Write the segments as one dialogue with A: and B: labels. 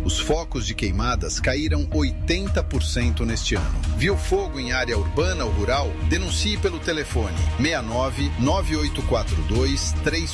A: Os focos de queimadas caíram 80% neste ano. Viu fogo em área urbana ou rural? Denuncie pelo telefone 69 9842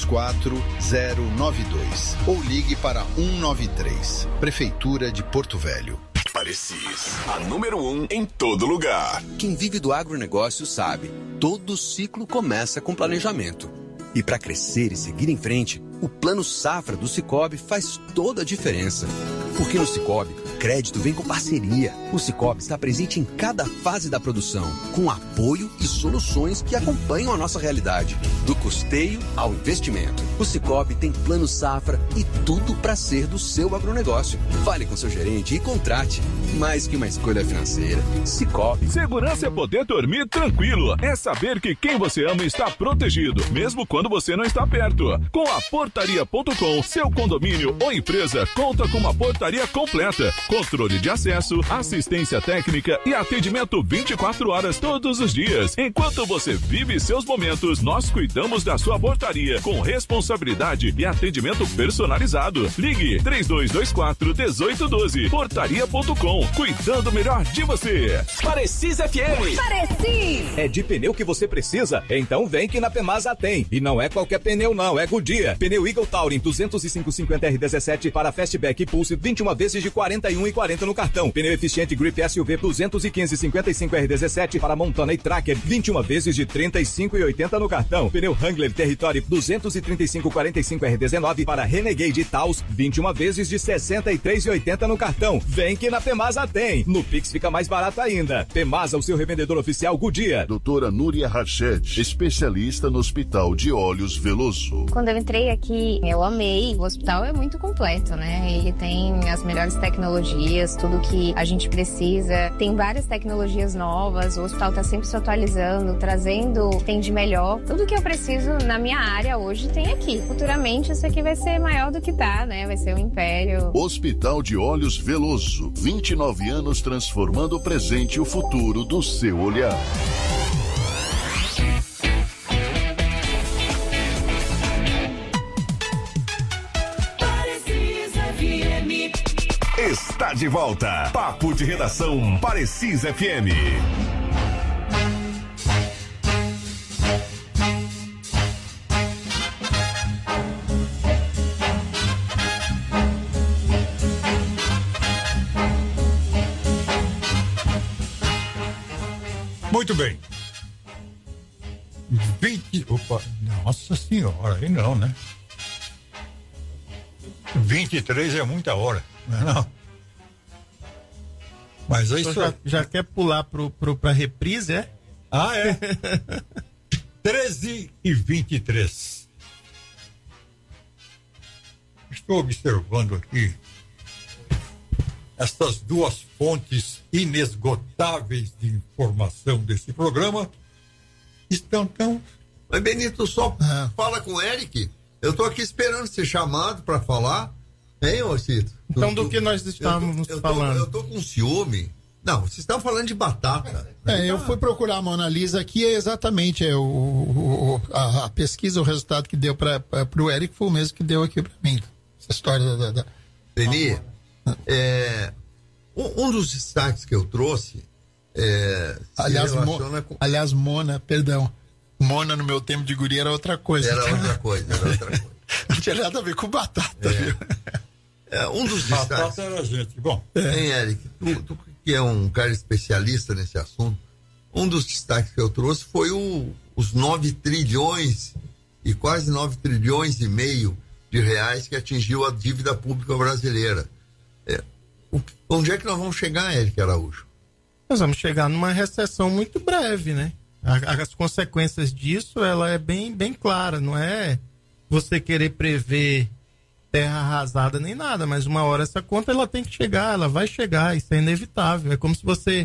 A: 34092 ou ligue para 193. Prefeitura de Porto Velho.
B: Parecis, a número 1 em todo lugar.
C: Quem vive do agronegócio sabe, todo ciclo começa com planejamento. E para crescer e seguir em frente, o Plano Safra do Sicoob faz toda a diferença. Porque no Sicoob, crédito vem com parceria. O Sicoob está presente em cada fase da produção, com apoio e soluções que acompanham a nossa realidade, do custeio ao investimento. O Sicoob tem Plano Safra e tudo para ser do seu agronegócio. Fale com seu gerente e contrate. Mais que uma escolha financeira, Sicoob.
D: Segurança é poder dormir tranquilo. É saber que quem você ama está protegido, mesmo quando você não está perto. Com a Portaria.com, seu condomínio ou empresa conta com uma portaria completa. Controle de acesso, assistência técnica e atendimento 24 horas todos os dias. Enquanto você vive seus momentos, nós cuidamos da sua portaria com responsabilidade e atendimento personalizado. Ligue 3224-1812. Portaria.com, cuidando melhor de você.
B: Parecis FM.
E: Parecis!
F: É de pneu que você precisa? Então vem que na Pemasa tem. E não é qualquer pneu não, é Goodyear. Pneu Eagle Touring 205/50R17 para Fastback e Pulse 21 vezes de 41,40 no cartão. Pneu eficiente Grip SUV 215/55R17 para Montana e Tracker 21 vezes de 35,80 no cartão. Pneu Wrangler Territory 235/45R19 para Renegade e Taos 21 vezes de 63,80 no cartão. Vem que na Pemasa tem. No Pix fica mais barato ainda. Pemasa, o seu revendedor oficial Goodyear.
G: Doutora Núria Rached, especialista no Hospital de Olhos Veloso.
H: Quando eu entrei aqui, eu amei. O hospital é muito completo, né? Ele tem as melhores tecnologias, tudo que a gente precisa. Tem várias tecnologias novas. O hospital está sempre se atualizando, trazendo o que tem de melhor. Tudo que eu preciso na minha área hoje tem aqui. Futuramente isso aqui vai ser maior do que tá, né? Vai ser um império.
G: Hospital de Olhos Veloso. 29 anos transformando o presente e o futuro do seu olhar.
B: Está de volta. Papo de Redação Parecis FM.
I: Muito bem. 20. Opa, nossa senhora, aí não, né? 23 é muita hora, não é não? Mas aí
J: então já quer pular pra reprise, é?
I: Ah, é? 13h23. Estou observando aqui essas duas fontes inesgotáveis de informação desse programa estão tão...
K: Mas Benito, só fala com o Eric. Eu tô aqui esperando ser chamado para falar. Hein, Ocito?
J: Então, do que nós estávamos falando?
K: Eu tô com ciúme. Não, vocês estão falando de batata.
L: Eu fui procurar a Mona Lisa aqui, exatamente a pesquisa, o resultado que deu para o Eric foi o mesmo que deu aqui para mim. Essa história da...
K: Beni, um dos destaques que eu trouxe
L: aliás, Mona no meu tempo de guri era outra coisa.
K: Era outra coisa.
L: Não tinha nada a ver com batata, viu?
K: Um dos destaques...
I: Batata era gente, bom.
K: Hein, Eric, tu que é um cara especialista nesse assunto, um dos destaques que eu trouxe foi os 9 trilhões e quase 9 trilhões e meio de reais que atingiu a dívida pública brasileira. Onde é que nós vamos chegar, Eric Araújo?
J: Nós vamos chegar numa recessão muito breve, né? As consequências disso, ela é bem, bem clara, não é você querer prever terra arrasada nem nada, mas uma hora essa conta ela tem que chegar, ela vai chegar, isso é inevitável. É como se você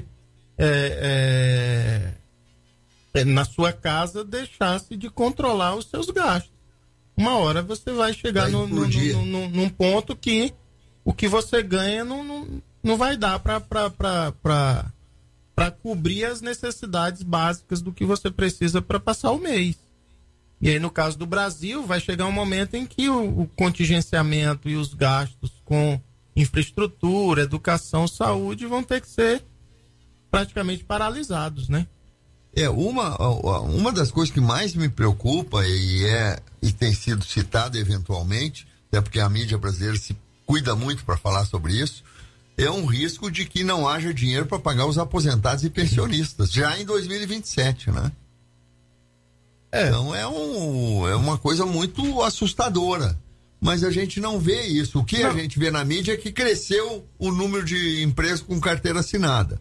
J: na sua casa deixasse de controlar os seus gastos. Uma hora você vai chegar num ponto que o que você ganha não vai dar para cobrir as necessidades básicas do que você precisa para passar o mês. E aí, no caso do Brasil, vai chegar um momento em que o contingenciamento e os gastos com infraestrutura, educação, saúde, vão ter que ser praticamente paralisados, né?
K: Uma das coisas que mais me preocupa e tem sido citado eventualmente, até porque a mídia brasileira se cuida muito para falar sobre isso, é um risco de que não haja dinheiro para pagar os aposentados e pensionistas, já em 2027, né? Então é uma coisa muito assustadora, mas a gente não vê isso. O que a gente vê na mídia é que cresceu o número de empresas com carteira assinada.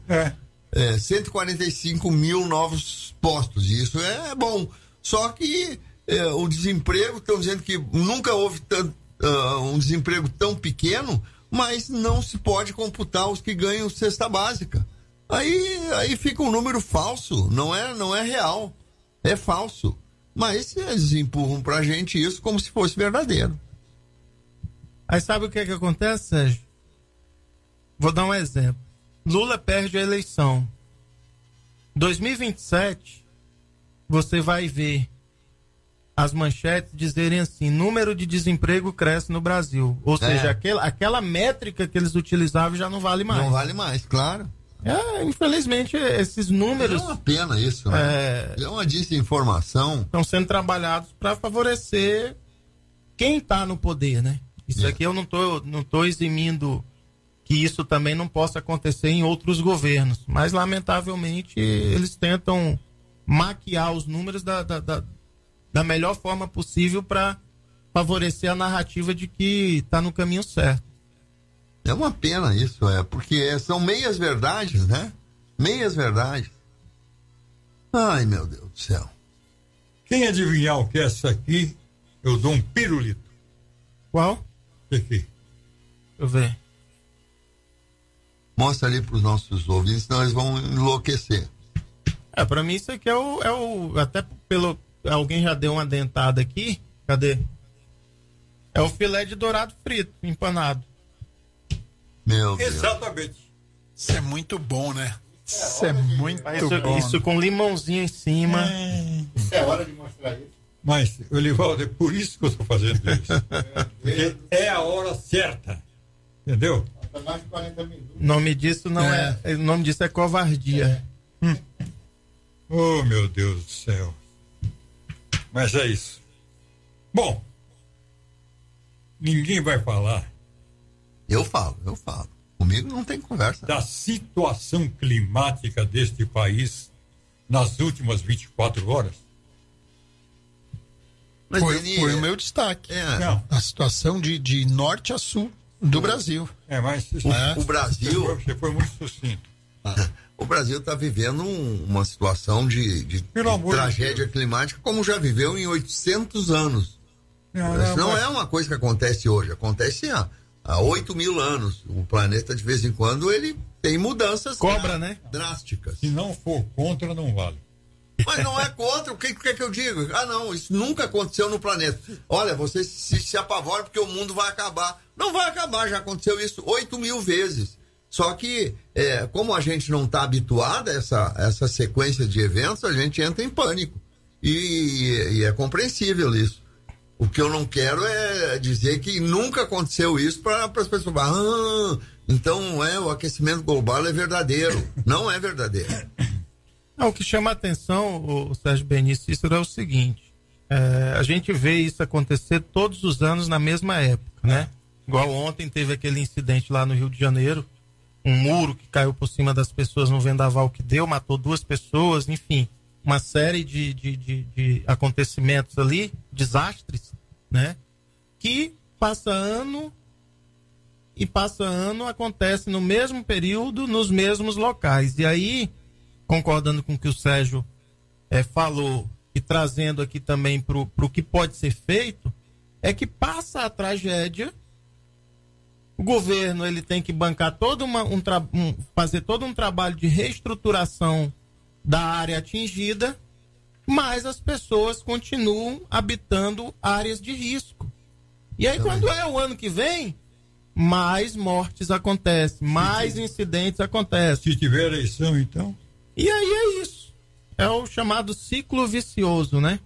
K: 145 mil novos postos, e isso é bom. Só que o desemprego, estão dizendo que nunca houve um desemprego tão pequeno, mas não se pode computar os que ganham cesta básica. Aí fica um número falso, não é real, é falso. Mas eles empurram pra gente isso como se fosse verdadeiro.
J: Aí sabe o que acontece, Sérgio? Vou dar um exemplo. Lula perde a eleição. 2027, você vai ver as manchetes dizerem assim: número de desemprego cresce no Brasil. Ou seja, aquela métrica que eles utilizavam já não vale mais.
K: Não vale mais, claro.
J: Infelizmente, esses números...
K: É uma pena isso, né? É uma desinformação.
J: Estão sendo trabalhados para favorecer quem está no poder, né? Isso aqui eu não tô eximindo que isso também não possa acontecer em outros governos. Mas, lamentavelmente, eles tentam maquiar os números da melhor forma possível para favorecer a narrativa de que está no caminho certo.
K: É uma pena isso, porque são meias verdades, né? Meias verdades. Ai, meu Deus do céu.
I: Quem adivinhar o que é essa aqui, eu dou um pirulito.
J: Qual?
I: Esse aqui.
J: Deixa eu ver.
K: Mostra ali para os nossos ouvintes, senão eles vão enlouquecer.
J: Para mim isso aqui é o até pelo... Alguém já deu uma dentada aqui. Cadê? É o filé de dourado frito, empanado.
K: Meu Deus.
I: Exatamente.
L: Isso é muito bom, né? Isso é muito bom.
J: Isso com limãozinho em cima.
L: É hora de mostrar isso.
I: Mas, Olivaldo, é por isso que eu estou fazendo isso. Porque é a hora certa. Entendeu?
L: Mais de 40 minutos.
J: O nome disso não o nome disso é covardia.
I: Oh, meu Deus do céu. Mas é isso. Bom, ninguém vai falar.
K: Eu falo. Comigo não tem conversa.
I: Da situação climática deste país nas últimas 24 horas.
K: Mas
L: foi o meu destaque. A situação de norte a sul do Brasil.
I: Mas
K: o Brasil...
I: Você foi muito sucinto.
K: O Brasil está vivendo uma situação de tragédia climática como já viveu em 800 anos. Não é uma coisa que acontece hoje, acontece há 8 mil anos. O planeta, de vez em quando, ele tem mudanças drásticas.
I: Se não for contra, não vale.
K: Mas não é contra, o que é que eu digo? Não, isso nunca aconteceu no planeta. Olha, você se apavora porque o mundo vai acabar. Não vai acabar, já aconteceu isso 8 mil vezes. Só que, como a gente não está habituado a essa sequência de eventos, a gente entra em pânico. E é compreensível isso. O que eu não quero é dizer que nunca aconteceu isso para as pessoas falarem, então o aquecimento global é verdadeiro. Não é verdadeiro.
J: O que chama a atenção, o Sérgio Benício, é o seguinte: a gente vê isso acontecer todos os anos na mesma época, né? Igual ontem teve aquele incidente lá no Rio de Janeiro, um muro que caiu por cima das pessoas no vendaval que deu, matou 2 pessoas, enfim, uma série de acontecimentos ali, desastres, né? Que passa ano acontece no mesmo período, nos mesmos locais. E aí, concordando com o que o Sérgio falou e trazendo aqui também para o que pode ser feito, é que passa a tragédia, o governo ele tem que bancar fazer todo um trabalho de reestruturação da área atingida, mas as pessoas continuam habitando áreas de risco. E aí quando é o ano que vem, mais mortes acontecem, mais incidentes acontecem.
I: Se tiver eleição, então...
J: E aí é isso. É o chamado ciclo vicioso, né?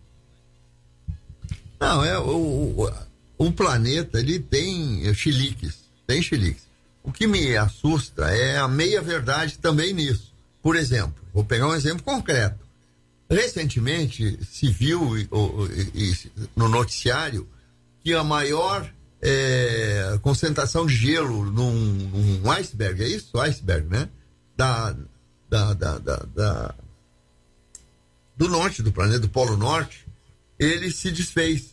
K: Não, o planeta, ele tem chiliques. Tem chiliques. O que me assusta é a meia-verdade também nisso. Por exemplo, vou pegar um exemplo concreto. Recentemente se viu no noticiário que a maior concentração de gelo num iceberg, é isso? Iceberg, né? Do norte do planeta, do Polo Norte, ele se desfez.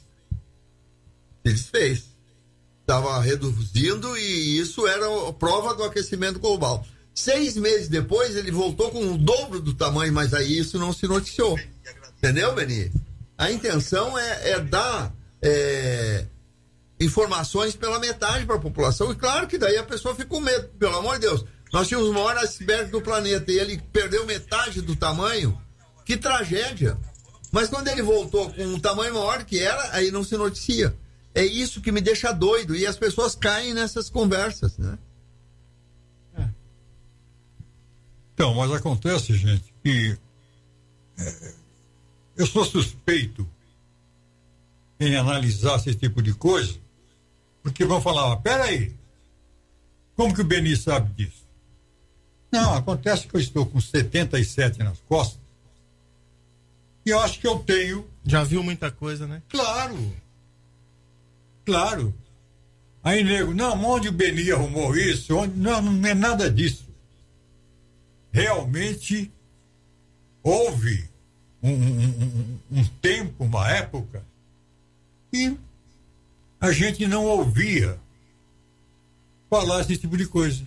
K: Estava reduzindo e isso era a prova do aquecimento global. 6 meses depois ele voltou com o dobro do tamanho, mas aí isso não se noticiou. Entendeu, Beni? A intenção é dar informações pela metade para a população, e claro que daí a pessoa fica com medo. Pelo amor de Deus, nós tínhamos o maior iceberg do planeta e ele perdeu metade do tamanho. Que tragédia! Mas quando ele voltou com um tamanho maior que era, aí não se noticia. É isso que me deixa doido, e as pessoas caem nessas conversas, né?
I: Então, mas acontece, gente, que eu sou suspeito em analisar esse tipo de coisa, porque vão falar, peraí, como que o Beni sabe disso? Não, acontece que eu estou com 77 nas costas e eu acho que eu tenho...
J: Já viu muita coisa, né?
I: Claro. Aí, nego, não, onde o Beni arrumou isso? Não é nada disso. Realmente houve um tempo, uma época, que a gente não ouvia falar esse tipo de coisa.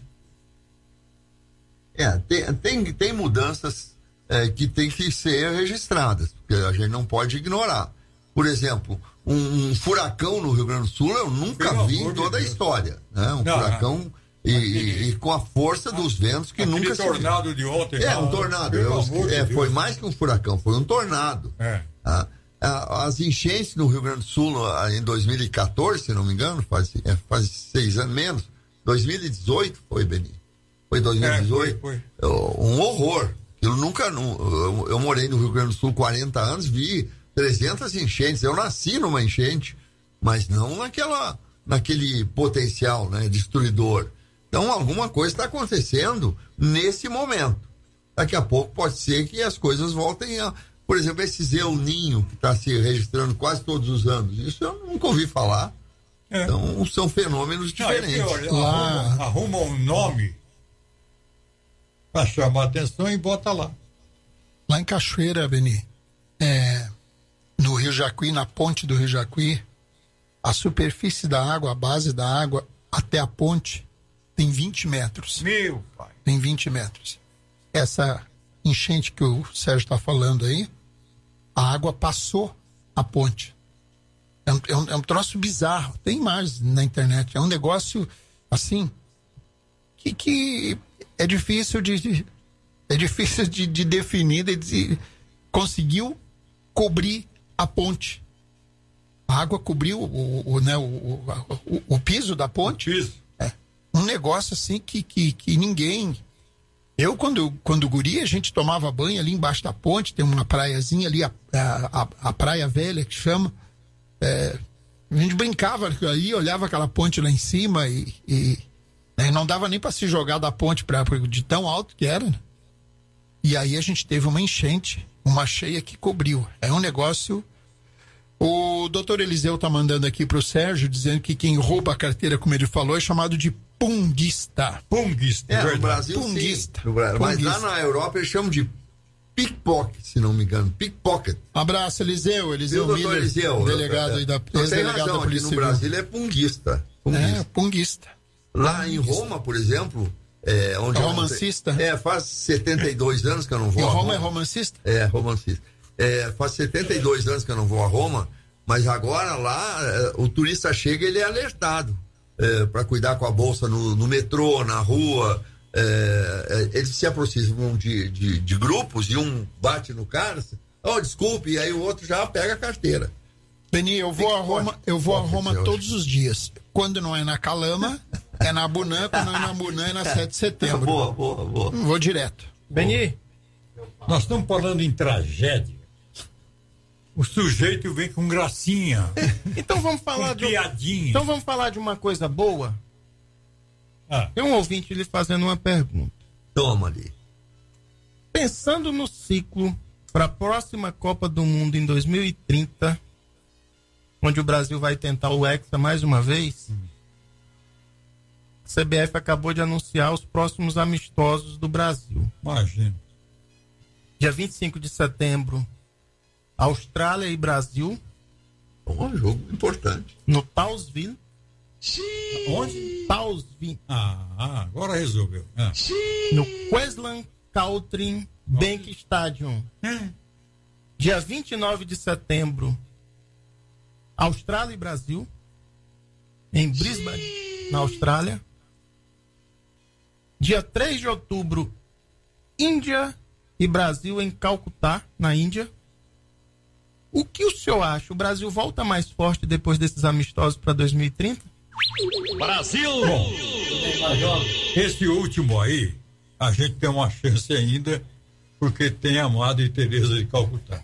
K: Tem mudanças que tem que ser registradas, porque a gente não pode ignorar. Por exemplo, um furacão no Rio Grande do Sul eu nunca vi em toda a história, né? Furacão e com a força dos ventos que nunca se viu.
I: Tornado de ontem.
K: Um tornado. Foi mais que um furacão, foi um tornado. As enchentes no Rio Grande do Sul em 2014, se não me engano, faz 6 anos menos. 2018 foi, Beni. Foi 2018. Foi. Um horror. Eu morei no Rio Grande do Sul 40 anos, vi 300 enchentes. Eu nasci numa enchente, mas não naquele potencial, né, destruidor. Então, alguma coisa está acontecendo nesse momento. Daqui a pouco pode ser que as coisas voltem a... Por exemplo, esse El Ninho que está se registrando quase todos os anos. Isso eu nunca ouvi falar. Então, são fenômenos diferentes.
I: Arruma um nome para chamar a atenção e bota lá.
L: Lá em Cachoeira, Beni, no Rio Jacuí, na ponte do Rio Jacuí, a superfície da água, a base da água, até a ponte, tem 20 metros.
I: Meu pai!
L: Tem 20 metros. Essa enchente que o Sérgio está falando aí, a água passou a ponte. É um troço bizarro. Tem imagens na internet. É um negócio, assim, que é difícil de definir, conseguiu cobrir a ponte. A água cobriu o piso da ponte. Um negócio assim que ninguém... Eu, quando guri, a gente tomava banho ali embaixo da ponte, tem uma praiazinha ali, a Praia Velha, que chama. A gente brincava ali, olhava aquela ponte lá em cima e não dava nem para se jogar da ponte de tão alto que era, né? E aí a gente teve uma enchente, uma cheia que cobriu. É um negócio... O doutor Eliseu tá mandando aqui pro Sérgio, dizendo que quem rouba a carteira, como ele falou, é chamado de punguista.
K: No Brasil, punguista. Sim. Mas lá na Europa eles chamam de pickpocket, se não me engano. Pickpocket.
L: Abraço, Eliseu. Eliseu
K: Miller,
L: Eliseu, delegado aí da
K: ex-delegado da Polícia Civil. No Brasil é punguista.
L: Punguista.
K: Lá em Roma, por exemplo... onde
L: romancista?
K: Faz 72 anos que eu não vou a Roma.
L: É romancista?
K: Romancista. Faz 72 anos que eu não vou a Roma, mas agora lá o turista chega, ele é alertado para cuidar com a bolsa no metrô, na rua. Eles se aproximam de grupos e um bate no cara, desculpe, e aí o outro já pega a carteira.
L: Beni, eu vou a Roma todos os dias. Quando não é na Calama, é na Abunã, quando não é na Abunã, é na 7 de setembro.
K: Boa.
L: Vou direto.
J: Beni,
I: nós estamos falando em tragédia. O sujeito vem com gracinha.
J: Então vamos falar
I: piadinha.
J: Então vamos falar de uma coisa boa. Tem um ouvinte lhe fazendo uma pergunta.
K: Toma ali.
J: Pensando no ciclo para a próxima Copa do Mundo em 2030, onde o Brasil vai tentar o Hexa mais uma vez, a CBF acabou de anunciar os próximos amistosos do Brasil.
I: Imagina.
J: Dia 25 de setembro, Austrália e Brasil.
K: Um jogo importante.
J: No Townsville.
I: Onde?
J: Townsville.
I: Agora resolveu.
J: No Queensland Country Bank Stadium. Dia 29 de setembro, Austrália e Brasil. Em Brisbane, na Austrália. Dia 3 de outubro, Índia e Brasil em Calcutá, na Índia. O que o senhor acha? O Brasil volta mais forte depois desses amistosos para 2030?
I: Brasil! Bom, esse último aí, a gente tem uma chance ainda, porque tem a Madre Teresa de Calcutá.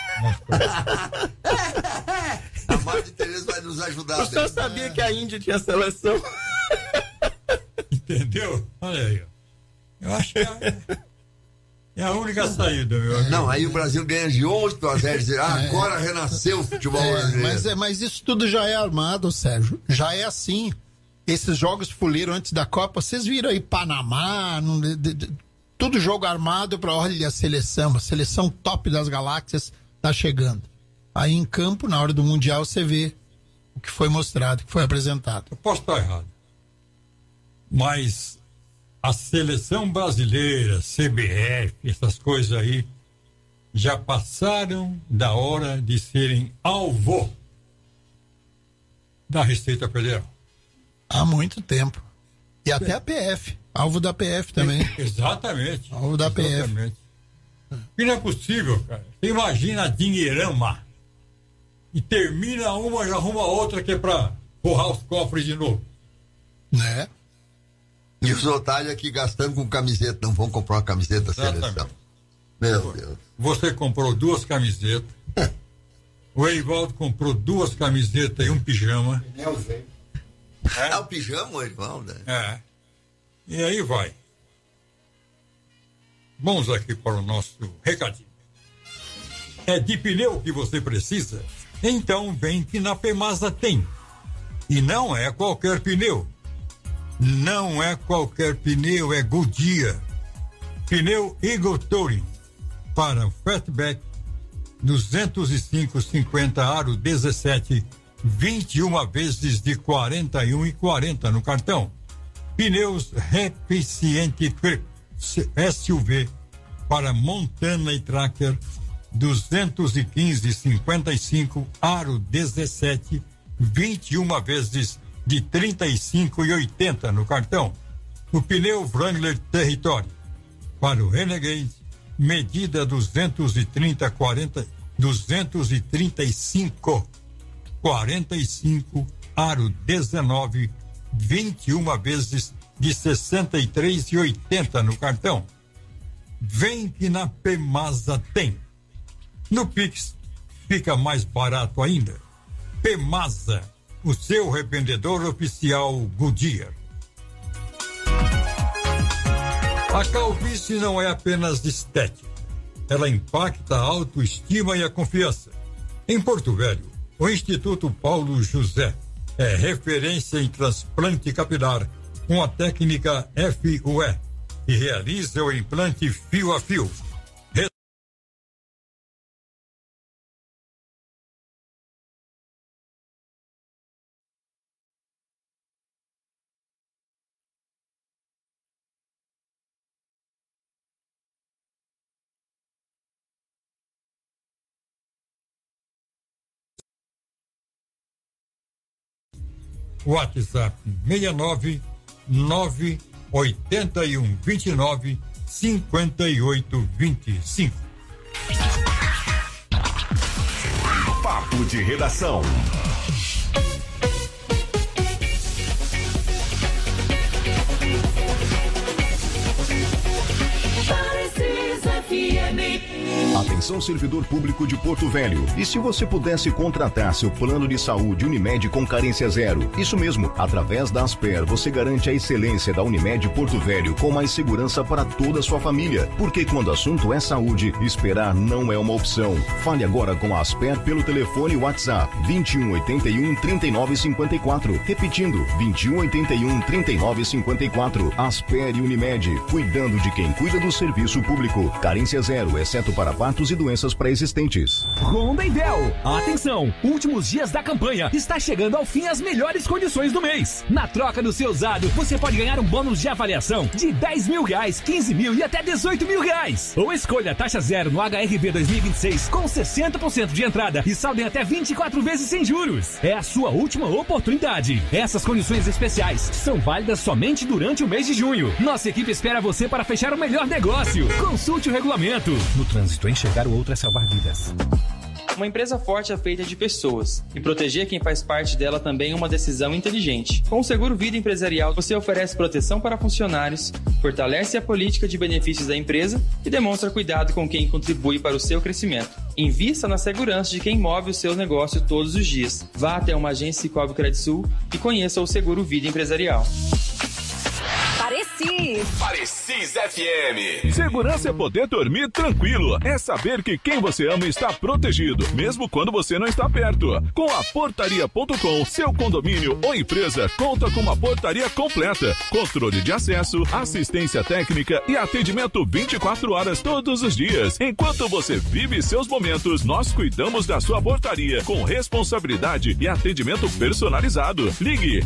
K: A Madre Teresa vai nos ajudar.
J: O senhor sabia que a Índia tinha seleção?
I: Entendeu? Olha aí. Eu acho que é a única saída, meu amigo.
K: Não, aí o Brasil ganha de 8-0. Agora renasceu o futebol brasileiro.
L: Mas isso tudo já é armado, Sérgio. Já é assim. Esses jogos fuleiros antes da Copa, vocês viram aí Panamá, tudo jogo armado para olha a seleção top das galáxias tá chegando. Aí em campo, na hora do Mundial, você vê o que foi mostrado, o que foi apresentado.
I: Eu posso estar errado, mas a seleção brasileira, CBF, essas coisas aí, já passaram da hora de serem alvo da Receita Federal.
L: Há muito tempo. E até a PF, alvo da PF também.
I: Exatamente.
L: Alvo da PF.
I: E não é possível, cara. Você imagina a dinheirama e termina uma, já arruma outra que é pra forrar os cofres de novo.
L: Né?
K: E os otários aqui gastando com camiseta, não vão comprar uma camiseta da seleção. Meu Deus.
I: Você comprou 2 camisetas. O Eivaldo comprou 2 camisetas e um pijama.
K: É o pijama, Eivaldo?
I: É. E aí vai. Vamos aqui para o nosso recadinho. É de pneu que você precisa? Então vem que na Pemasa tem. E não é qualquer pneu. Não é qualquer pneu, é Goodyear. Pneu Eagle Touring para Fatback 205/50 aro 17, 21 vezes de 41,40 no cartão. Pneus Reficiente SUV para Montana e Tracker 215/55 aro 17, 21 vezes de 35,80 no cartão. O pneu Wrangler Territory para o Renegade, medida 235/45 aro 19, 21 vezes de 63,80 no cartão. Vem que na Pemasa tem. No Pix fica mais barato ainda. Pemasa, o seu revendedor oficial Goodyear. A calvície não é apenas estética. Ela impacta a autoestima e a confiança. Em Porto Velho, o Instituto Paulo José é referência em transplante capilar com a técnica FUE e realiza o implante fio a fio. WhatsApp 69981295825.
B: Papo de Redação. Atenção, servidor público de Porto Velho. E se você pudesse contratar seu plano de saúde Unimed com carência zero? Isso mesmo, através da Asper, você garante a excelência da Unimed Porto Velho com mais segurança para toda a sua família. Porque quando o assunto é saúde, esperar não é uma opção. Fale agora com a Asper pelo telefone WhatsApp 2181 3954. Repetindo, 2181 3954. Asper e Unimed, cuidando de quem cuida do serviço público. Carência zero, exceto para partos e doenças pré-existentes.
E: Honda e Vel. Atenção, últimos dias da campanha. Está chegando ao fim as melhores condições do mês. Na troca do seu usado, você pode ganhar um bônus de avaliação de R$10 mil, 15 mil e até R$18 mil. Ou escolha taxa zero no HRV 2026 com 60% de entrada e saldo em até 24 vezes sem juros. É a sua última oportunidade. Essas condições especiais são válidas somente durante o mês de junho. Nossa equipe espera você para fechar o melhor negócio. Consulte o regulamento.
M: No trânsito, enxergar o outro é salvar vidas.
N: Uma empresa forte é feita de pessoas, e proteger quem faz parte dela também é uma decisão inteligente. Com o Seguro Vida Empresarial, você oferece proteção para funcionários, fortalece a política de benefícios da empresa e demonstra cuidado com quem contribui para o seu crescimento. Invista na segurança de quem move o seu negócio todos os dias. Vá até uma agência Cicobi Credisul e conheça o Seguro Vida Empresarial.
B: Parecis FM.
D: Segurança é poder dormir tranquilo. É saber que quem você ama está protegido, mesmo quando você não está perto. Com a Portaria.com, seu condomínio ou empresa conta com uma portaria completa, controle de acesso, assistência técnica e atendimento 24 horas todos os dias. Enquanto você vive seus momentos, nós cuidamos da sua portaria com responsabilidade e atendimento personalizado. Ligue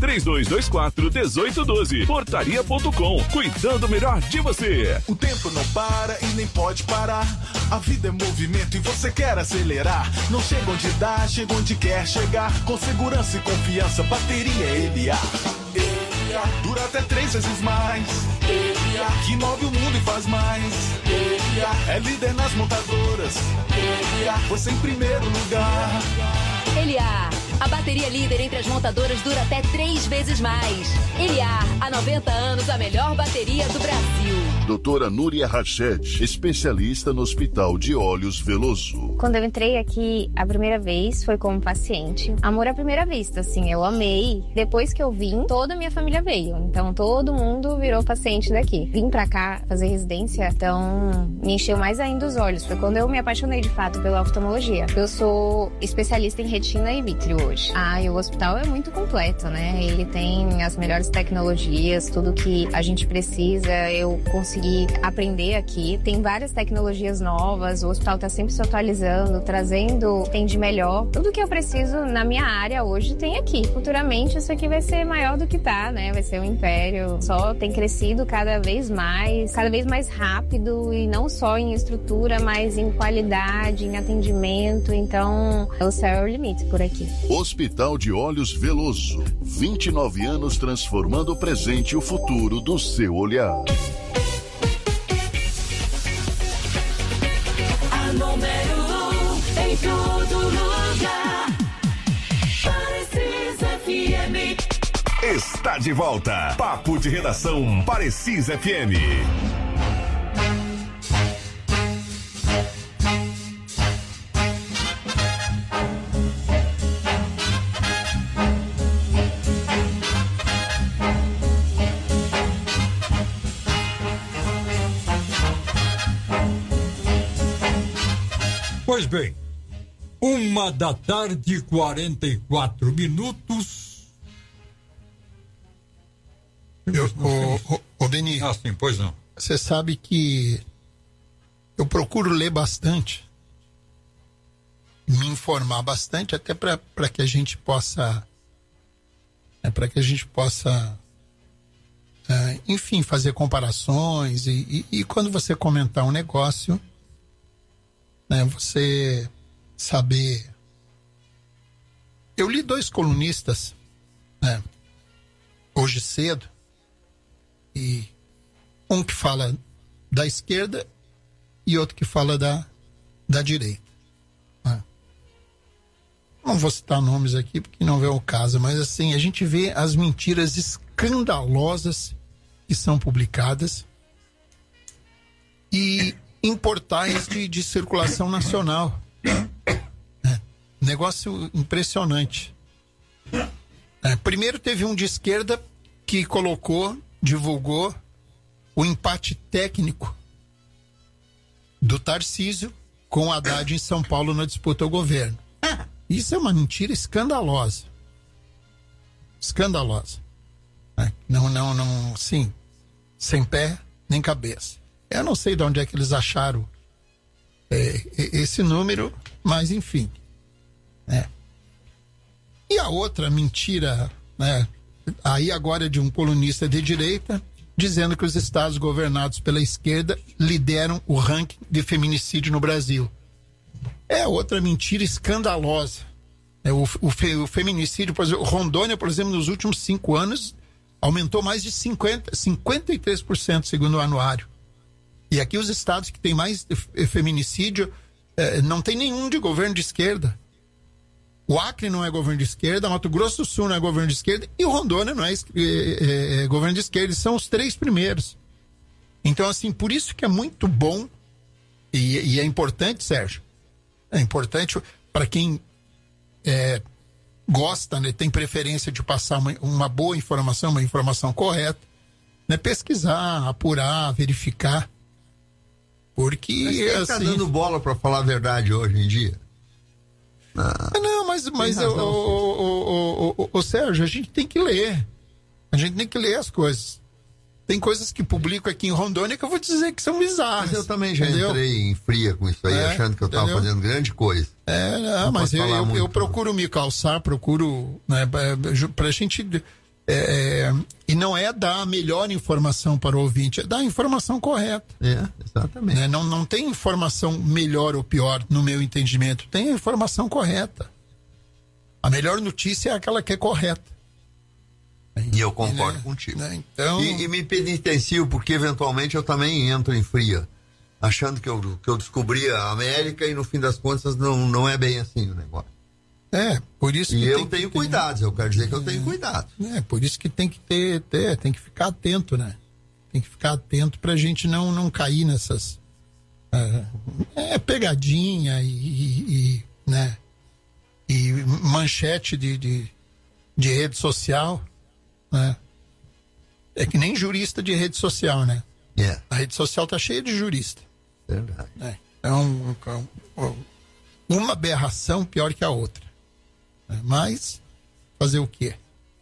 D: 3224-1812. Portaria.com, cuidando melhor de você.
O: O tempo não para e nem pode parar. A vida é movimento e você quer acelerar. Não chega onde dá, chega onde quer chegar. Com segurança e confiança, bateria LA. Dura até 3 vezes mais. Que move o mundo e faz mais. É líder nas montadoras. Você em primeiro lugar.
P: LA, a bateria líder entre as montadoras dura até 3 vezes mais. LA, há 90 anos, a melhor bateria do Brasil.
G: Doutora Núria Rached, especialista no Hospital de Olhos Veloso.
H: Quando eu entrei aqui a primeira vez, foi como paciente. Amor à primeira vista, assim, eu amei. Depois que eu vim, toda a minha família veio. Então, todo mundo virou paciente daqui. Vim pra cá fazer residência, então me encheu mais ainda os olhos. Foi quando eu me apaixonei, de fato, pela oftalmologia. Eu sou especialista em retina e vítreo hoje. E o hospital é muito completo, né? Ele tem as melhores tecnologias, tudo que a gente precisa, eu consegui aprender aqui. Tem várias tecnologias novas, o hospital tá sempre se atualizando, trazendo o que tem de melhor. Tudo que eu preciso na minha área hoje tem aqui. Futuramente isso aqui vai ser maior do que tá, né? Vai ser um império. Só tem crescido cada vez mais rápido, e não só em estrutura, mas em qualidade, em atendimento. Então, o céu é o limite por aqui.
G: Hospital de Olhos Veloso. 29 anos transformando o presente e o futuro do seu olhar.
Q: A número 1 em todo lugar. Parecis FM.
B: Está de volta. Papo de Redação Parecis FM.
I: Pois bem, 1h44.
L: Ô Beni.
I: Sim, pois não.
L: Você sabe que eu procuro ler bastante, me informar bastante, até para que a gente possa, enfim, fazer comparações e quando você comentar um negócio, né, você saber. Eu li 2 colunistas, né, hoje cedo, e um que fala da esquerda e outro que fala da direita. Né? Não vou citar nomes aqui porque não vem ao caso, mas assim, a gente vê as mentiras escandalosas que são publicadas e em portais de circulação nacional. Negócio impressionante. Primeiro teve um de esquerda que divulgou o empate técnico do Tarcísio com o Haddad em São Paulo na disputa ao governo. Isso é uma mentira escandalosa. Escandalosa. Não, sim, sem pé nem cabeça. Eu não sei de onde é que eles acharam esse número, mas enfim. E a outra mentira, aí agora é de um colunista de direita, dizendo que os estados governados pela esquerda lideram o ranking de feminicídio no Brasil. É outra mentira escandalosa. O feminicídio, por exemplo, Rondônia, por exemplo, nos últimos 5 anos aumentou mais de 53%, segundo o anuário. E aqui os estados que têm mais feminicídio não tem nenhum de governo de esquerda. O Acre não é governo de esquerda, Mato Grosso do Sul não é governo de esquerda e o Rondônia não é governo de esquerda. Eles são os 3 primeiros. Então, assim, por isso que é muito bom e é importante, Sérgio, é importante para quem gosta, né, tem preferência de passar uma boa informação, uma informação correta, né, pesquisar, apurar, verificar. Porque
K: mas quem assim, tá dando bola para falar a verdade hoje em dia?
L: Não, mas o Sérgio, a gente tem que ler. A gente tem que ler as coisas. Tem coisas que publico aqui em Rondônia que eu vou dizer que são bizarras.
K: Mas eu também já entrei em fria com isso aí, achando que eu estava fazendo grande coisa.
L: Mas eu procuro me calçar, né, pra gente... e não é dar a melhor informação para o ouvinte, é dar a informação correta.
K: Exatamente.
L: Né? Não tem informação melhor ou pior, no meu entendimento. Tem a informação correta. A melhor notícia é aquela que é correta.
K: E eu concordo contigo. Então... E me penitencio, porque eventualmente eu também entro em fria, achando que eu descobri a América e no fim das contas não é bem assim o negócio.
L: Por isso que
K: eu tenho cuidados, eu quero dizer que eu tenho cuidado.
L: Por isso que tem que tem que ficar atento, né? Tem que ficar atento pra gente não cair nessas pegadinha né? E manchete de rede social, né? É que nem jurista de rede social, né? A rede social tá cheia de jurista.
K: Verdade.
L: Então, uma aberração pior que a outra. Mas, fazer o quê?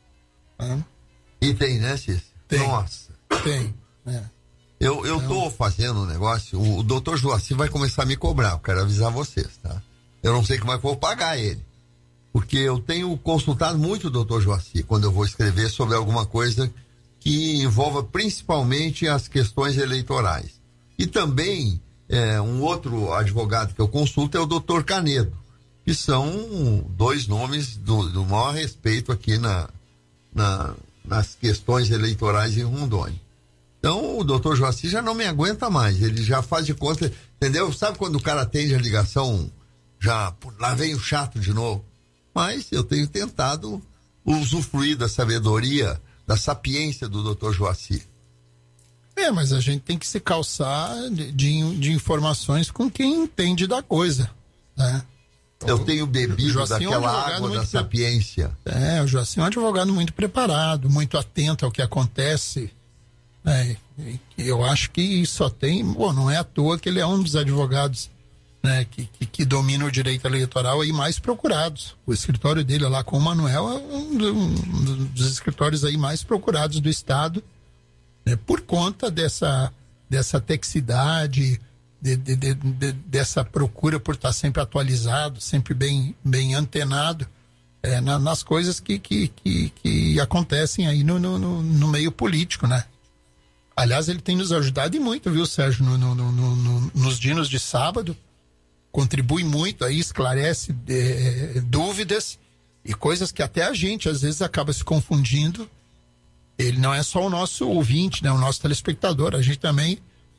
K: E tem, né, Cícero?
L: Tem.
K: Nossa.
L: Tem.
K: Eu tô fazendo um negócio, o doutor Joaci vai começar a me cobrar, eu quero avisar vocês, tá? Eu não sei como é que eu vou pagar ele. Porque eu tenho consultado muito o doutor Joaci quando eu vou escrever sobre alguma coisa que envolva principalmente as questões eleitorais. E também, um outro advogado que eu consulto é o doutor Canedo, que são 2 nomes do maior respeito aqui nas questões eleitorais em Rondônia. Então o doutor Joaci já não me aguenta mais, ele já faz de conta, entendeu? Sabe quando o cara atende a ligação, lá vem o chato de novo? Mas eu tenho tentado usufruir da sabedoria, da sapiência do doutor Joaci.
L: Mas a gente tem que se calçar de informações com quem entende da coisa, né?
K: Eu tenho bebido daquela água da sapiência.
L: O Joaci é um advogado muito preparado, muito atento ao que acontece. Eu acho que só tem... não é à toa que ele é um dos advogados, né, que domina o direito eleitoral aí mais procurados. O escritório dele lá com o Manuel é um dos escritórios aí mais procurados do Estado, né, por conta dessa texidade... dessa procura por estar sempre atualizado, sempre bem antenado nas coisas que acontecem aí no meio político, né? Aliás, ele tem nos ajudado e muito, viu, Sérgio, nos dinos de sábado, contribui muito aí, esclarece dúvidas e coisas que até a gente às vezes acaba se confundindo. Ele não é só o nosso ouvinte, né? O nosso telespectador, a gente também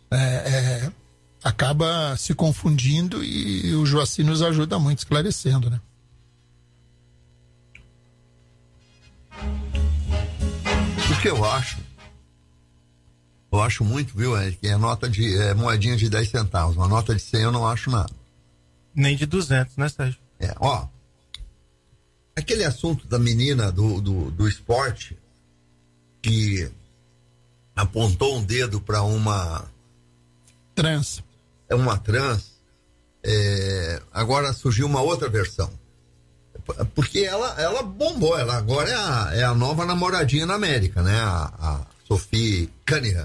L: acaba se confundindo e o Joaci nos ajuda muito esclarecendo, né?
K: O que eu acho Eu acho muito, viu, Eric? É nota de moedinha de 10 centavos. Uma nota de 100 eu não acho nada.
J: Nem de 200, né, Sérgio?
K: Aquele assunto da menina do esporte que apontou um dedo para uma
L: trans.
K: Uma trans. Agora surgiu uma outra versão. Porque ela bombou, ela agora é a nova namoradinha na América, né? A Sophie Cunningham.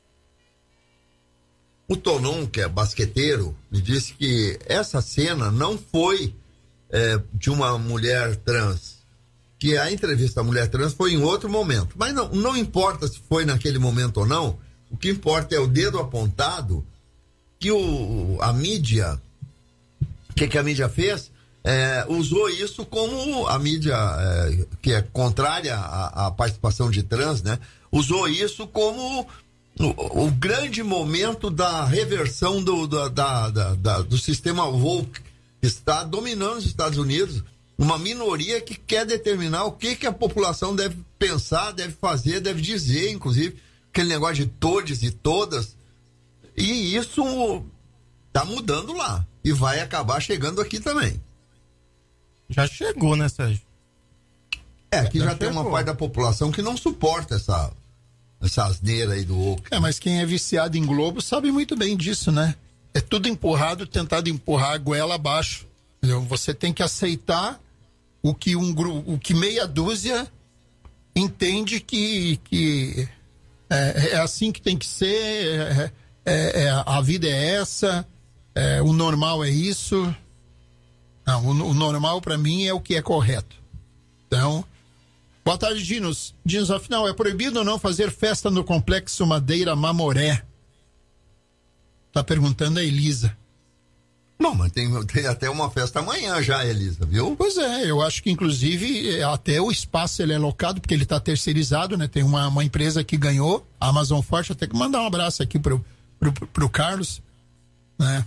K: O Tonon, que é basqueteiro, me disse que essa cena não foi de uma mulher trans, que a entrevista da mulher trans foi em outro momento. Mas não importa se foi naquele momento ou não, o que importa é o dedo apontado que a mídia, o que a mídia fez? Usou isso como a mídia, que é contrária à participação de trans, né? Usou isso como o grande momento da reversão do sistema woke que está dominando os Estados Unidos. Uma minoria que quer determinar o que a população deve pensar, deve fazer, deve dizer, inclusive aquele negócio de todes e todas. E isso está mudando lá e vai acabar chegando aqui também.
J: Já chegou, né, Sérgio?
K: Aqui já tem uma parte da população que não suporta essa asneira aí do woke.
L: Mas quem é viciado em Globo sabe muito bem disso, né? É tudo empurrado, tentado empurrar a goela abaixo. Entendeu? Você tem que aceitar o que meia dúzia entende que é assim que tem que ser, a vida é essa, o normal é isso. Não, o normal para mim é o que é correto. Então, boa tarde, Dinos. Dinos, afinal, é proibido ou não fazer festa no Complexo Madeira Mamoré? Tá perguntando a Elisa.
K: Não, mas tem até uma festa amanhã já, Elisa, viu?
L: Pois eu acho que inclusive até o espaço ele é locado, porque ele está terceirizado, né? Tem uma empresa que ganhou, a Amazon Forte, até que mandar um abraço aqui pro Carlos, né?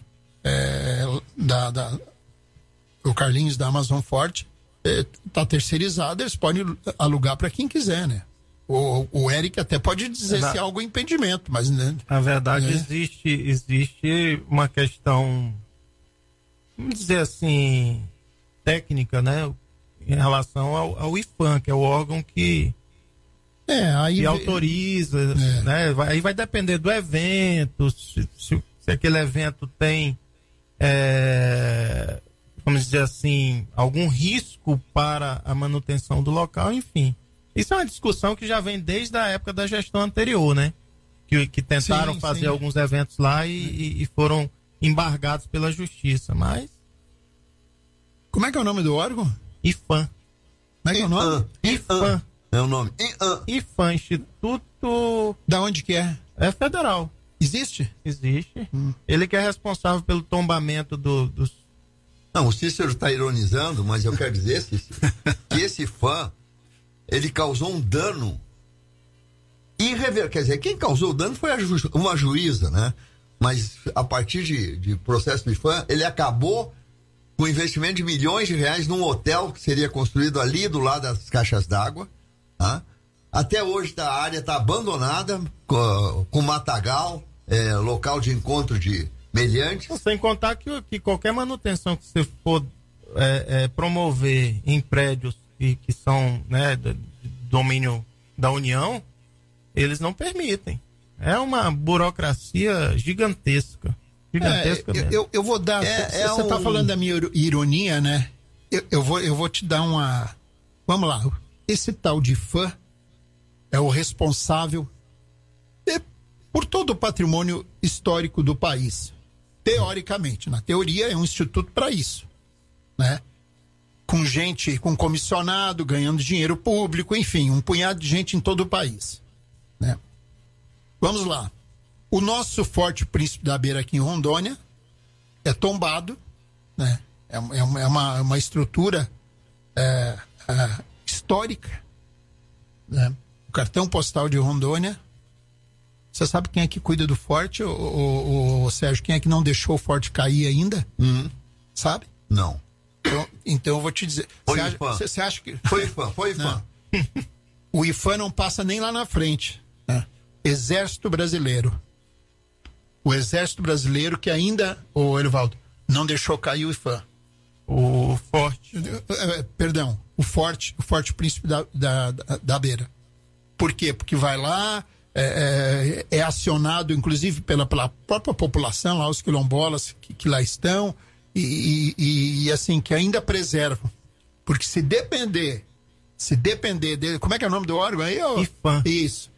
L: O Carlinhos da Amazon Forte, tá terceirizado, eles podem alugar para quem quiser, né? O Eric até pode dizer se há algum impedimento, mas... Né,
J: na verdade, existe uma questão, vamos dizer assim, técnica, né? Em relação ao IFAM, que é o órgão que autoriza, né? Aí vai depender do evento, se aquele evento tem... vamos dizer assim, algum risco para a manutenção do local, enfim. Isso é uma discussão que já vem desde a época da gestão anterior, né? Que tentaram fazer alguns eventos lá e foram embargados pela justiça, mas...
L: Como é que é o nome do órgão?
J: IFAM.
L: Como é que é o nome?
J: IFAM.
K: É o nome.
J: IFAM, Instituto...
L: Da onde que é?
J: É federal.
L: Existe?
J: Existe. Ele que é responsável pelo tombamento dos...
K: Não, o Cícero está ironizando, mas eu quero dizer, Cícero, que esse fã, ele causou um dano irreversível. Quer dizer, quem causou o dano foi uma juíza, né? Mas a partir de processo de fã, ele acabou com investimento de milhões de reais num hotel que seria construído ali do lado das caixas d'água. Tá? Até hoje a área está abandonada, com matagal, local de encontro de meliantes.
J: Sem contar que qualquer manutenção que você for promover em prédios que são, né, do domínio da União, eles não permitem. É uma burocracia gigantesca.
L: Eu vou dar... Você está falando da minha ironia, né? Eu vou te dar uma... Vamos lá. Esse tal de fã é o responsável por todo o patrimônio histórico do país. Teoricamente, na teoria, é um instituto para isso, né? Com gente, com comissionado, ganhando dinheiro público, enfim, um punhado de gente em todo o país, né? Vamos lá. O nosso Forte Príncipe da Beira aqui em Rondônia é tombado, né? É uma estrutura histórica, né? O cartão postal de Rondônia. Você sabe quem é que cuida do forte, o Sérgio? Quem é que não deixou o forte cair ainda? Sabe?
K: Não.
L: Então eu vou te dizer. Você acha que...
K: Foi IFAM.
L: O IFAM não passa nem lá na frente, né? Exército Brasileiro. O Exército Brasileiro que ainda, Elivaldo, não deixou cair o IFAM. O Forte. Perdão, o Forte Príncipe da Beira. Por quê? Porque vai lá, é acionado, inclusive, pela própria população, lá, os quilombolas que lá estão, e assim, que ainda preservam. Porque se depender dele, como é que é o nome do órgão aí?
J: IFAM.
L: Isso.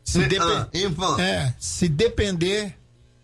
L: Se depender.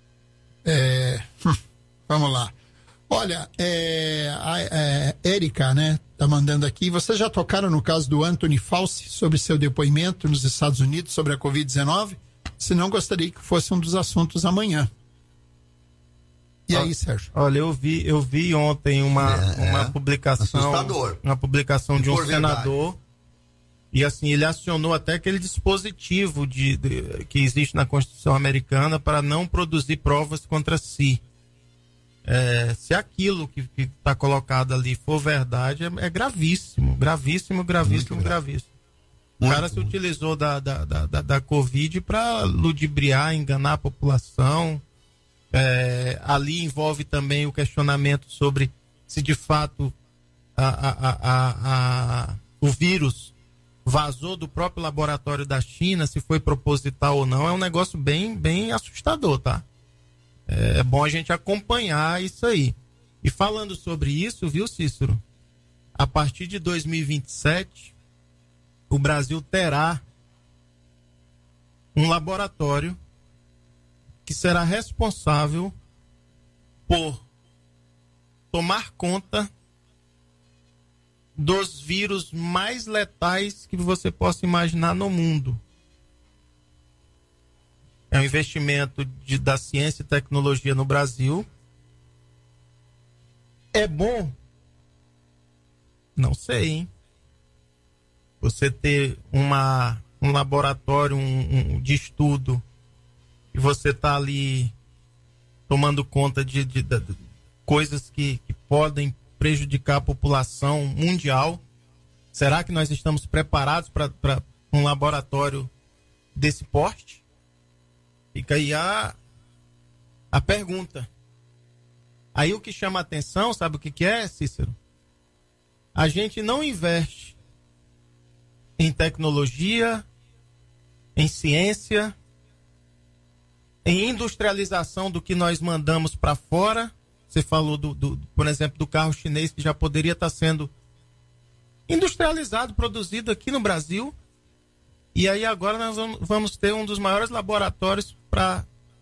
L: Vamos lá. Olha, a Érica, né, tá mandando aqui. Vocês já tocaram no caso do Anthony Fauci sobre seu depoimento nos Estados Unidos sobre a Covid-19? Se não, gostaria que fosse um dos assuntos amanhã. E aí, Sérgio?
J: Olha, eu vi ontem uma publicação.
K: Assustador.
J: Uma publicação de um senador. E assim, ele acionou até aquele dispositivo que existe na Constituição americana para não produzir provas contra si. Se aquilo que está colocado ali for verdade, é gravíssimo. Gravíssimo. O cara se utilizou da Covid para ludibriar, enganar a população. Ali envolve também o questionamento sobre se de fato o vírus vazou do próprio laboratório da China, se foi proposital ou não. É um negócio bem assustador, tá? É bom a gente acompanhar isso aí. E falando sobre isso, viu, Cícero? A partir de 2027, o Brasil terá um laboratório que será responsável por tomar conta dos vírus mais letais que você possa imaginar no mundo. É um investimento da ciência e tecnologia no Brasil. É bom? Não sei, hein? Você ter um laboratório de estudo e você tá ali tomando conta de coisas que podem prejudicar a população mundial. Será que nós estamos preparados para um laboratório desse porte? Fica aí a pergunta. Aí o que chama a atenção, sabe o que é, Cícero? A gente não investe em tecnologia, em ciência, em industrialização do que nós mandamos para fora. Você falou, por exemplo, do carro chinês que já poderia estar sendo industrializado, produzido aqui no Brasil. E aí agora nós vamos ter um dos maiores laboratórios para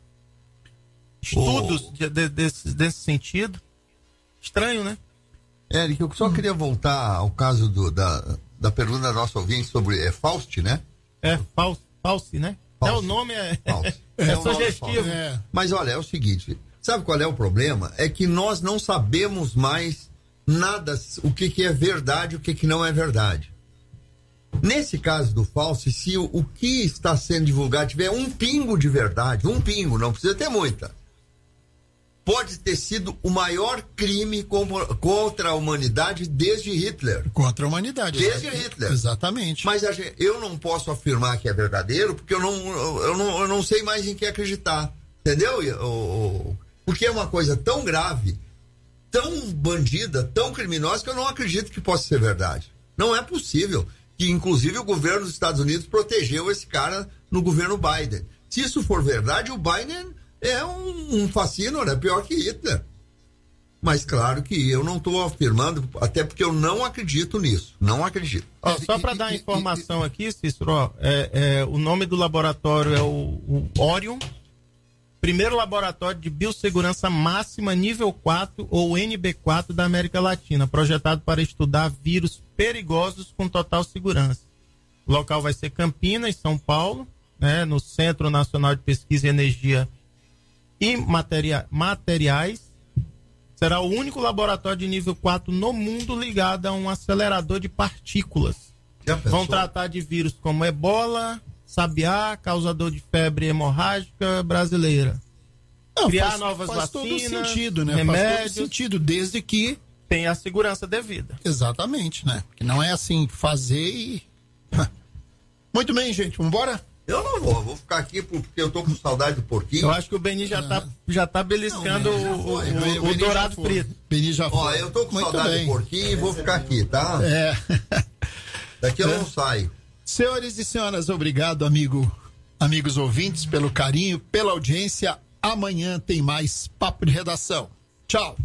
J: estudos desse sentido. Estranho, né?
K: Eric, eu só queria voltar ao caso da pergunta da nossa ouvinte sobre Fauci, né?
J: Fauci, né? O nome
K: Fauci.
J: Sugestivo.
K: Mas olha, é o seguinte, sabe qual é o problema? É que nós não sabemos mais nada, o que é verdade e o que não é verdade. Nesse caso do Fauci, se o que está sendo divulgado tiver um pingo de verdade, um pingo, não precisa ter muita, pode ter sido o maior crime contra a humanidade desde Hitler.
L: Contra a humanidade.
K: Desde Hitler.
L: Exatamente.
K: Mas eu não posso afirmar que é verdadeiro, porque eu não sei mais em que acreditar. Entendeu? Porque é uma coisa tão grave, tão bandida, tão criminosa, que eu não acredito que possa ser verdade. Não é possível. Que inclusive o governo dos Estados Unidos protegeu esse cara no governo Biden. Se isso for verdade, o Biden é um fascínio, é pior que Hitler. Mas claro que eu não estou afirmando, até porque eu não acredito nisso. Não acredito.
J: Só para dar informação aqui, Cícero, o nome do laboratório é o Orion, primeiro laboratório de biossegurança máxima nível 4 ou NB4 da América Latina, projetado para estudar vírus perigosos com total segurança. O local vai ser Campinas, São Paulo, né, no Centro Nacional de Pesquisa em Energia e Materiais. Será o único laboratório de nível 4 no mundo ligado a um acelerador de partículas. Vão tratar de vírus como Ebola, sabiá, causador de febre hemorrágica brasileira. Criar novas vacinas,
L: todo sentido, né?
J: remédios,
L: faz todo sentido, desde que
J: tem a segurança devida.
L: Exatamente, né? Porque não é assim fazer e... Muito bem, gente, vamos embora?
K: Eu não vou ficar aqui porque eu tô com saudade do porquinho.
J: Eu acho que o Beni já tá beliscando o dourado frito.
L: Beni já foi.
K: Ó, eu tô com saudade do porquinho e vou ficar aqui, tá? Daqui eu não saio.
L: Senhores e senhoras, obrigado, amigos ouvintes, pelo carinho, pela audiência. Amanhã tem mais Papo de Redação. Tchau.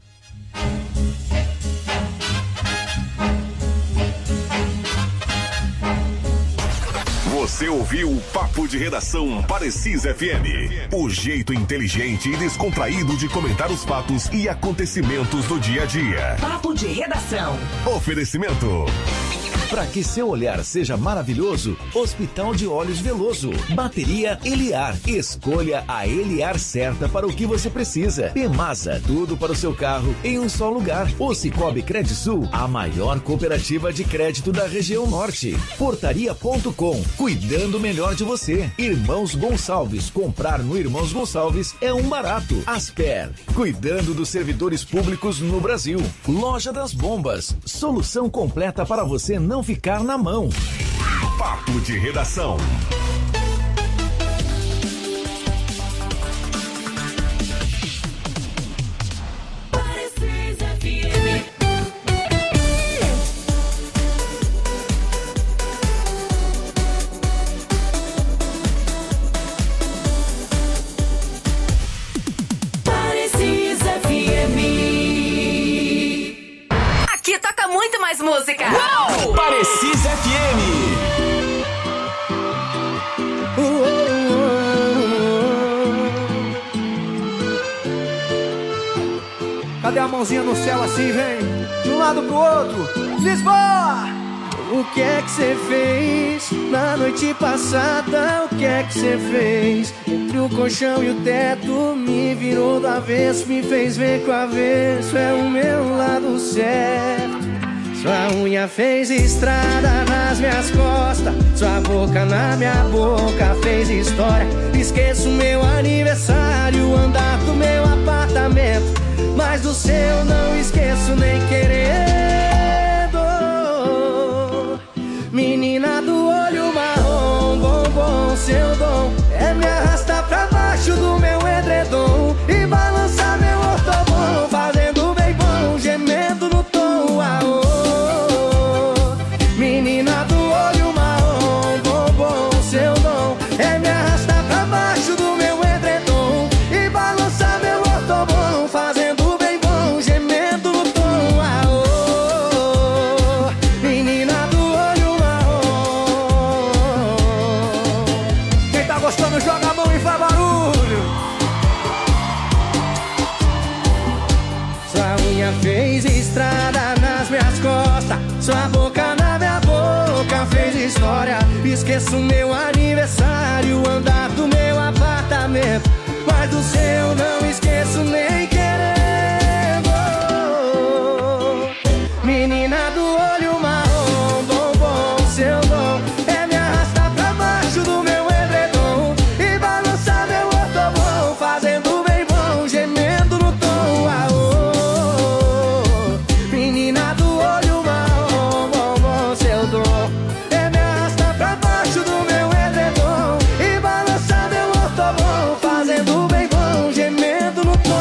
R: Você ouviu o Papo de Redação Parecis FM. O jeito inteligente e descontraído de comentar os fatos e acontecimentos do dia a dia.
S: Papo de Redação.
R: Oferecimento.
T: Para que seu olhar seja maravilhoso, Hospital de Olhos Veloso. Bateria Eliar. Escolha a Eliar certa para o que você precisa. Pemasa, tudo para o seu carro em um só lugar. O Cicobi Credisul, a maior cooperativa de crédito da região norte. Portaria.com, cuidando melhor de você. Irmãos Gonçalves, comprar no Irmãos Gonçalves é um barato. Asper, cuidando dos servidores públicos no Brasil. Loja das Bombas, solução completa para você não ficar na mão.
R: Papo de Redação.
S: Aqui toca muito mais música.
E: Uou! Parecis FM.
U: Cadê a mãozinha no céu assim, vem? De um lado pro outro. Lisboa! O que é que você fez na noite passada? O que é que você fez? Entre o colchão e o teto, me virou do avesso, me fez ver que o avesso é o meu lado certo. Sua unha fez estrada nas minhas costas, sua boca na minha boca fez história. Esqueço meu aniversário, andar do meu apartamento, mas do seu não esqueço nem querendo. Menina do olho marrom, bombom, seu dom é me arrastar pra baixo do meu edredom e balançar meu ortobom, fazendo bem bom, gemendo no tom. Menina do olho marrom, bombom, seu dom é me arrastar pra baixo do meu edredom e balançar meu ortobom, fazendo bem bom, gemendo no tom. Menina do olho marrom, quem tá gostando joga a mão e faz barulho. Sua unha fez estrada nas minhas costas, sua boca na minha boca fez história. Esqueço meu aniversário, andar do meu apartamento, mas do seu não esqueço nem querendo. Menina do olho marrom, bombom, seu dom é me arrastar pra baixo do meu edredom e balançar meu ortobom, fazendo bem bom, gemendo no tom. Menina do olho marrom, bombom, seu dom é me arrastar pra baixo do meu edredom e balançar meu ortobom, fazendo bem bom, gemendo no tom.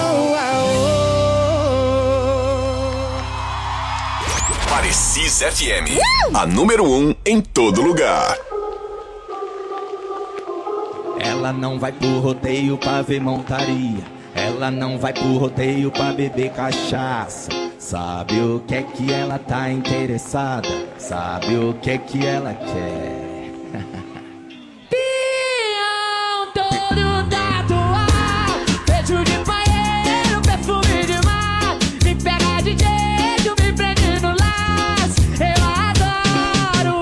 R: Parecis FM, a número 1 em todo lugar.
U: Ela não vai pro rodeio pra ver montaria, ela não vai pro rodeio pra beber cachaça. Sabe o que é que ela tá interessada? Sabe o que é que ela quer?
Q: Pião todo tatuado, beijo de paeiro, perfume de mar, me pega de jeito, me prende no laço, eu adoro.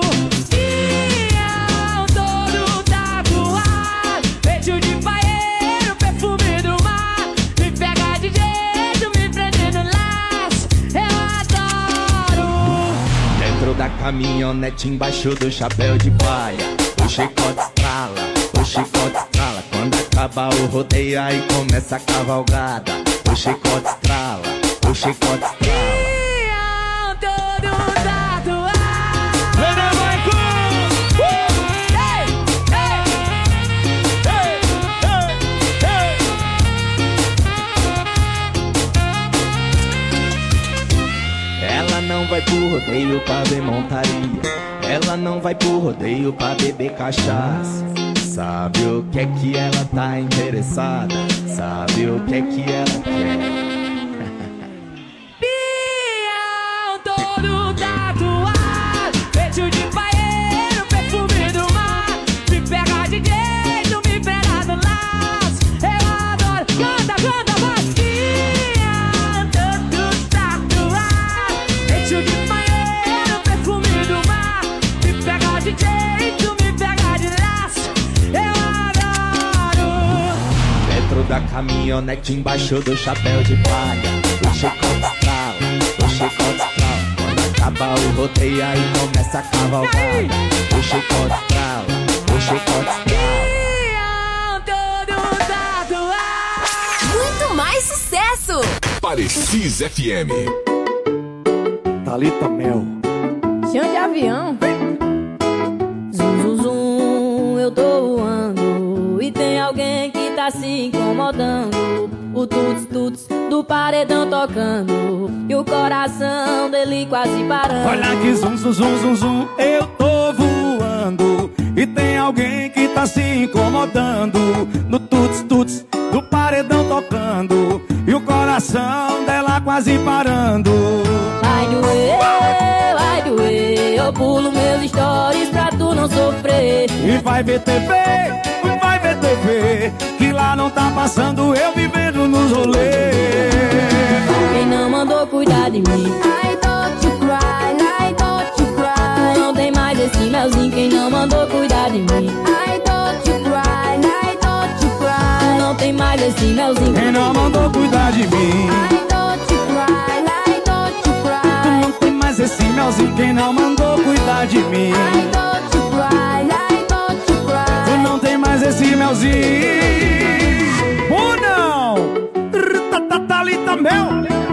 Q: Pião todo tatuado, beijo de paeiro, perfume do mar, me pega de jeito, me prende no laço, eu adoro.
U: Dentro da caminhonete, embaixo do chapéu de palha, o chicote estrala, o chicote estrala. Quando acaba o rodeio, aí começa a cavalgada. O chicote estrala, o chicote estrala.
Q: Pião todo tatuado.
U: Vem, Marcos! pro rodeio pra ver montaria. Ela não vai pro rodeio pra beber cachaça. Sabe o que é que ela tá interessada? Sabe o que é que ela quer?
Q: Bião todo tatuado, peito de paeiro, perfume do mar. Me pega de jeito, me pega do laço. Eu adoro, canta, canta, voz. Bião todo tatuado, peito de paeiro, perfume do mar. Me pega de jeito, me pega de laço. Eu adoro.
U: Dentro da caminhonete, embaixo do chapéu de palha, o chicote estrala, o chicote estrala. Quando acaba o rodeio, aí começa a cavalgada. O chicote estrala, o chicote estrala.
Q: Todo tatuado.
S: Muito mais sucesso!
R: Parecis FM.
U: Thalita Mel.
A: Chão de avião. Zum, zum, zum, eu tô voando. E tem alguém que tá se incomodando. O tuts, tuts do paredão tocando. E o coração dele quase parando.
U: Olha que zum, zum, zum, zum, zum, eu tô voando. E tem alguém que tá se incomodando. No tuts, tuts do paredão tocando. E o coração dela quase parando.
A: Vai doer, eu pulo meus stories pra tu não sofrer.
U: E vai ver TV, que lá não tá passando eu vivendo nos rolês.
A: Quem não mandou cuidar de mim? I don't you cry. Não tem mais esse melzinho. Quem não mandou cuidar de mim? I don't you cry. Não tem mais esse melzinho.
U: Quem não mandou cuidar de mim?
A: I don't you cry.
U: Não tem mais esse melzinho. Quem não mandou cuidar de mim?
A: I don't you cry.
U: Não tem mais esse melzinho. Ou não? Thalita Mel.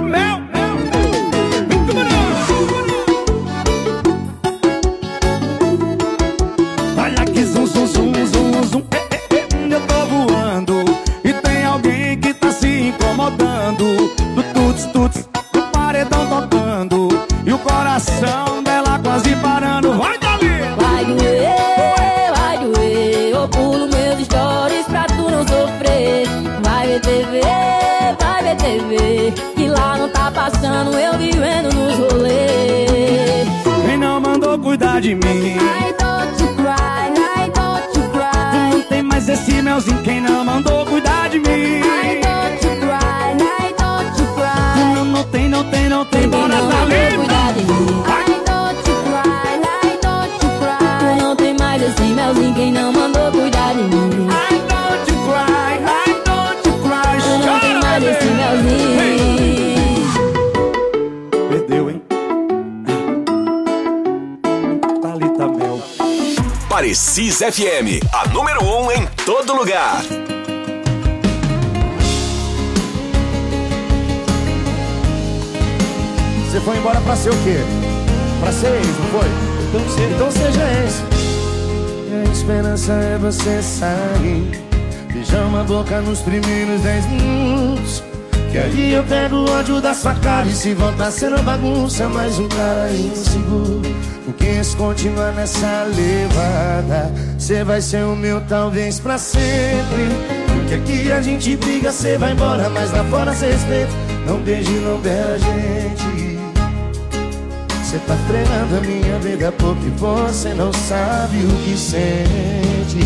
U: Olha que zum, zum, zum, zum, zum. Eu tô voando. E tem alguém que tá se incomodando. Do tuts, tuts, do paredão tocando. E o coração dela quase parando. Vai, Thalita!
A: Vai doer, eu pulo meus stories pra tu não sofrer. Vai ver TV, que lá não tá passando eu vivendo nos rolês.
U: Quem não mandou cuidar de mim?
A: I don't you cry.
U: Não tem mais esse melzinho. Quem não mandou cuidar de mim?
A: I don't you cry.
U: Não tem. Bora, Thalita!
A: Cuidar de mim. I don't you cry. Não tem mais esse melzinho. Quem não mandou cuidar de mim?
U: I don't you cry.
A: Não tem mais esse melzinho.
U: Perdeu, hein? Thalita Mel.
R: Parecis FM, a número 1 em todo lugar.
U: Você foi embora pra ser o quê? Pra ser ex, não foi? Então seja ex. E a esperança é você sair, beijar uma boca nos primeiros 10 minutos. Que aí eu pego o ódio da sua cara. E se voltar sendo bagunça, mais um cara inseguro. Porque se continuar nessa levada, cê vai ser o meu talvez pra sempre. Porque aqui a gente briga, cê vai embora, mas lá fora cê respeita. Não beije, não beija a gente. Cê tá treinando a minha vida porque você não sabe o que sente.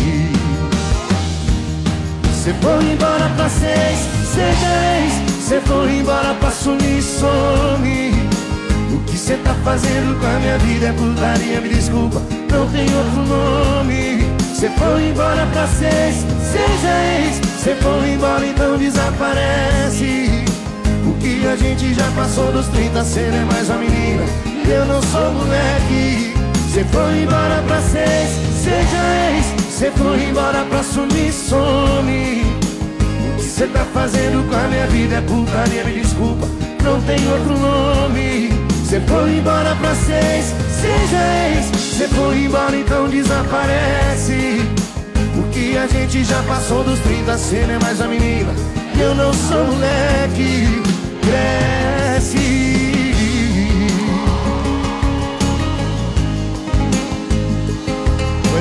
U: Cê foi embora pra seis, seja ex. Cê foi embora pra sumir, some. O que cê tá fazendo com a minha vida é putaria, me desculpa, não tem outro nome. Cê foi embora pra seis, seja ex. Cê foi embora, então desaparece. O que a gente já passou dos 30, cê não é mais uma menina, eu não sou moleque. Cê foi embora pra seis, seja ex. Cê foi embora pra sumir, some. O que cê tá fazendo com a minha vida é putaria, me desculpa, não tem outro nome. Cê foi embora pra seis, seja ex. Cê foi embora, então desaparece. O que a gente já passou dos 30, cê não é mais a menina, eu não sou moleque. Cresce.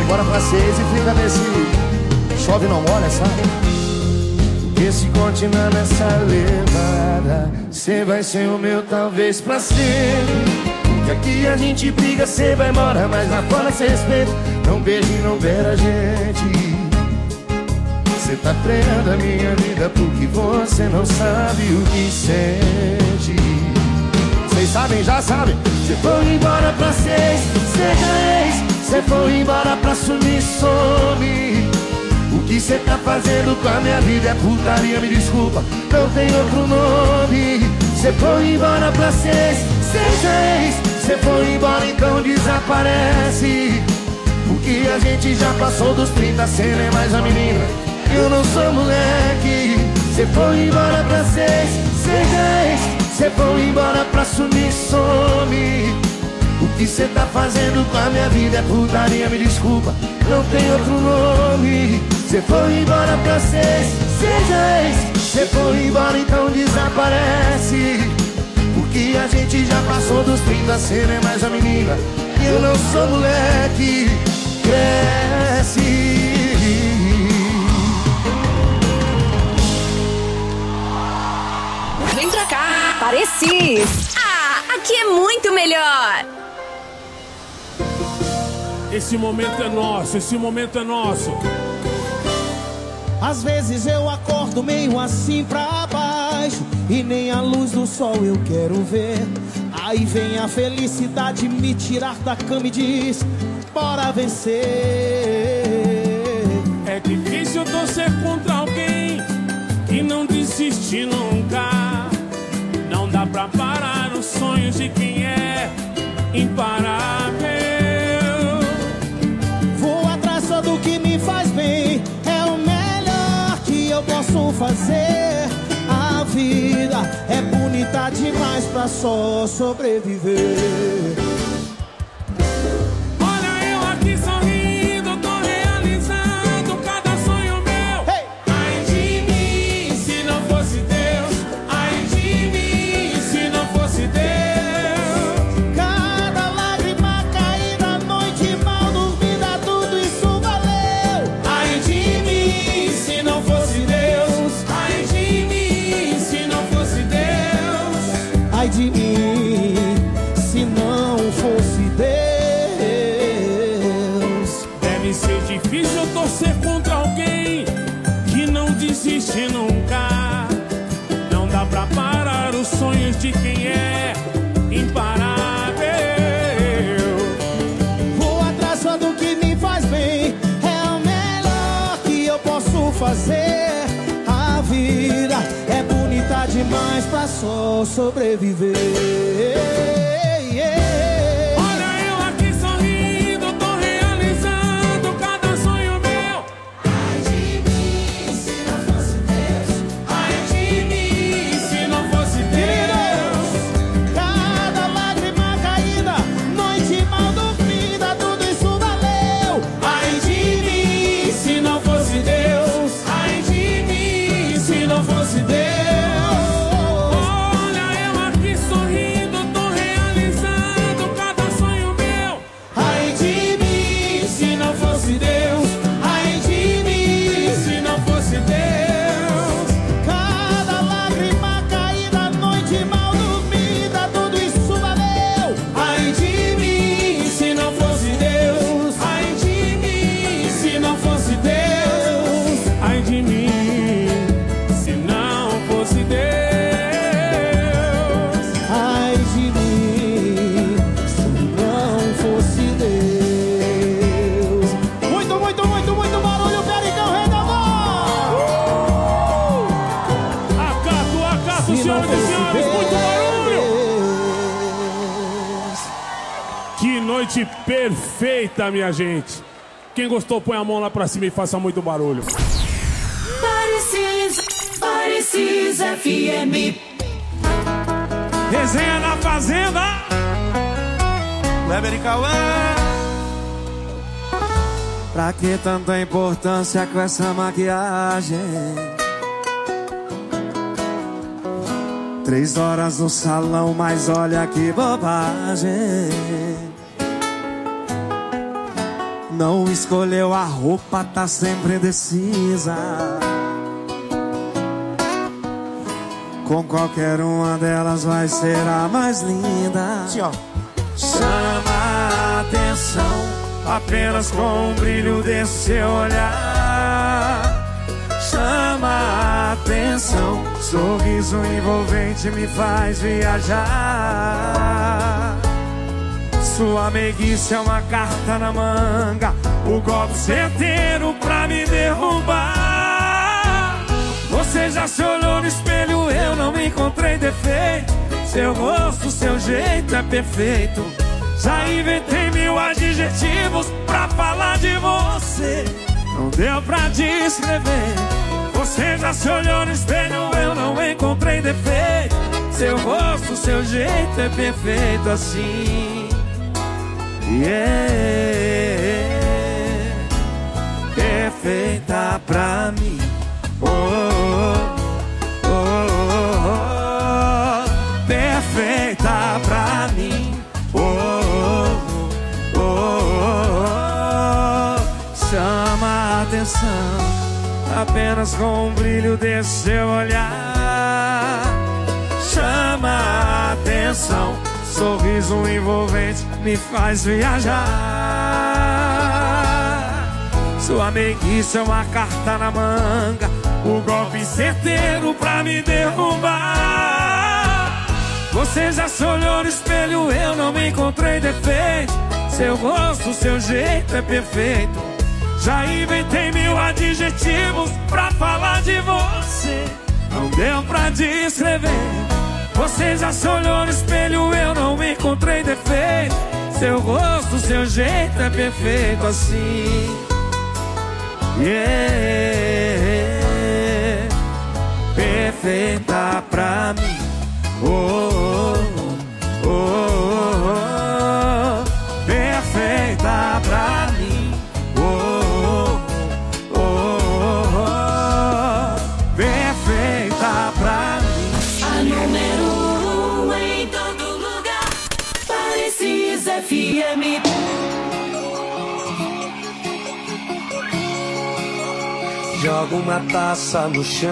U: embora pra 6 e fica nesse chove não molha, sabe? Porque se continuar nessa levada, cê vai ser o meu talvez pra sempre. Que aqui a gente briga, cê vai embora, mas lá fora cê respeita. Não beija e não beira a gente. Cê tá freando a minha vida porque você não sabe o que sente. Vocês sabem, já sabem. Cê foi embora pra 6, seja ex. Cê foi embora pra sumir, some. O que cê tá fazendo com a minha vida é putaria, me desculpa, não tem outro nome. Cê foi embora pra 6, seja ex. Cê foi embora, então desaparece. Porque a gente já passou dos 30, cê não é mais uma menina, eu não sou moleque. Cê foi embora pra 6, seja ex. Cê foi embora pra sumir, some. O que cê tá fazendo com a minha vida é putaria, me desculpa, não tem outro nome. Cê foi embora pra 6, seja ex. Cê foi embora, então desaparece. Porque a gente já passou dos 30, cê não é mais a menina, eu não sou moleque. Cresce.
S: Vem pra cá, Parecis. Ah, aqui é muito melhor.
C: Esse momento é nosso, esse momento é nosso.
U: Às vezes eu acordo meio assim pra baixo e nem a luz do sol eu quero ver. Aí vem a felicidade me tirar da cama e diz: bora vencer.
C: É difícil torcer contra alguém que não desiste nunca. Não dá pra parar os sonhos de quem é imparável.
U: Vou atrás só do que me faz bem, é o melhor que eu posso fazer. A vida é bonita demais pra só sobreviver.
C: Olha eu aqui sorrindo, tô realizando cada sonho meu.
U: Hey!
C: Ai de mim, se não fosse Deus. Ai de mim, se não fosse Deus.
U: Cada lágrima caída, noite mal dormida, tudo isso valeu.
C: Ai de mim, se não fosse Deus. Ai de mim, se não fosse Deus.
U: Ai de mim, se não fosse Deus.
C: Deve ser difícil torcer contra alguém que não desiste nunca. Não dá pra parar os sonhos de quem é imparável.
U: Vou atrás só do que me faz bem, é o melhor que eu posso fazer. A vida é bonita demais pra só sobreviver.
C: Olha eu aqui sorrindo, tô realizando cada sonho meu. Ai de mim, se não fosse Deus. Ai de mim, se não fosse Deus.
U: Cada lágrima caída, noite mal dormida, tudo isso valeu.
C: Ai de mim, se não fosse Deus. Ai de mim, se não fosse Deus. Olha eu aqui sorrindo, tô realizando cada sonho meu.
U: Ai de mim,
C: Se não fosse Deus. Ai de mim, se não fosse Deus.
U: cada lágrima caída, noite mal dormida, tudo isso valeu.
C: Ai de mim, se não fosse Deus. Ai de mim, se não fosse Deus. Ai de mim, se não fosse Deus.
U: Ai de mim, se não fosse Deus. Muito, muito, muito, muito barulho, Pericão, rei da voz.
C: Acato, senhoras e senhores, muito barulho. Que noite perfeita, minha gente. Quem gostou, põe a mão lá pra cima e faça muito barulho.
S: Parecis FM.
C: Resenha na Fazenda.
U: Kleber e Cauã. Pra que tanta importância com essa maquiagem? 3 horas no salão, mas olha que bobagem. Não escolheu a roupa, tá sempre indecisa. Com qualquer uma delas vai ser a mais linda.
L: Sim, ó.
U: Chama a atenção apenas com o brilho desse seu olhar. Chama a atenção, sorriso envolvente me faz viajar. Sua meiguice é uma carta na manga, o golpe certeiro pra me derrubar. Você já se olhou no espelho, eu não encontrei defeito. Seu rosto, seu jeito é perfeito. Já inventei 1000 adjetivos pra falar de você. Não deu pra descrever. Você já se olhou no espelho, eu não encontrei defeito. Seu rosto, seu jeito é perfeito assim. Perfeita pra mim. Oh, oh, oh, oh, oh. Perfeita pra mim. Oh, oh, oh, oh. Chama a atenção apenas com o brilho desse seu olhar. Chama a atenção, sorriso envolvente me faz viajar. Sua meiguice é uma carta na manga, o golpe certeiro pra me derrubar. Você já se olhou no espelho, eu não encontrei defeito. Seu rosto, seu jeito é perfeito. Já inventei 1000 adjetivos pra falar de você. Não deu pra descrever. Você já se olhou no espelho, eu não encontrei defeito. Seu rosto, seu jeito é perfeito assim. Perfeita pra mim. Oh, oh, oh, oh, oh. Perfeita pra mim. Oh, oh, oh, oh. Perfeita pra mim.
C: A número 1 em todo lugar. Parecis FM.
U: Joga uma taça no chão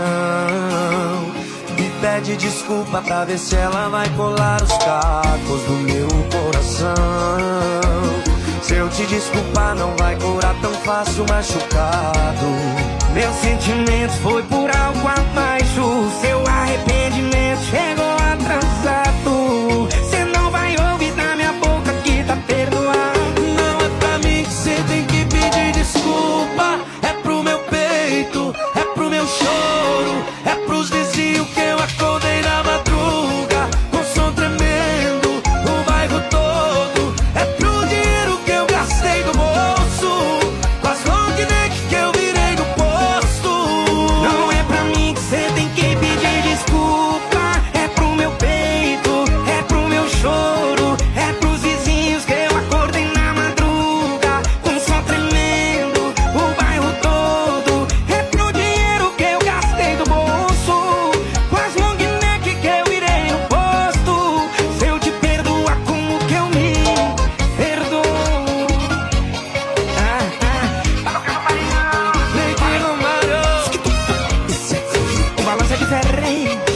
U: e pede desculpa pra ver se ela vai colar os cacos do meu coração. Se eu te desculpar não vai curar tão fácil machucado. Meu sentimento foi por algo abaixo. Seu arrependimento chegou atrasado. Cê não vai ouvir da minha boca que tá perdoado. Não é pra mim que cê tem que pedir desculpa. É pro meu peito, é pro meu choro, é pros vizinhos que eu acordei na madruga com som tremendo, o bairro todo. É pro dinheiro que eu gastei do bolso, com as long neck que eu virei no posto. Não é pra mim que cê tem que pedir desculpa. É pro meu peito, é pro meu choro, é pros vizinhos que eu acordei na madruga com som tremendo, o bairro todo. É pro dinheiro que eu gastei do bolso, com as long neck que eu virei no posto. Se eu te perdoar, como que eu me perdoo? Vem que Romário, o balanço é diferente.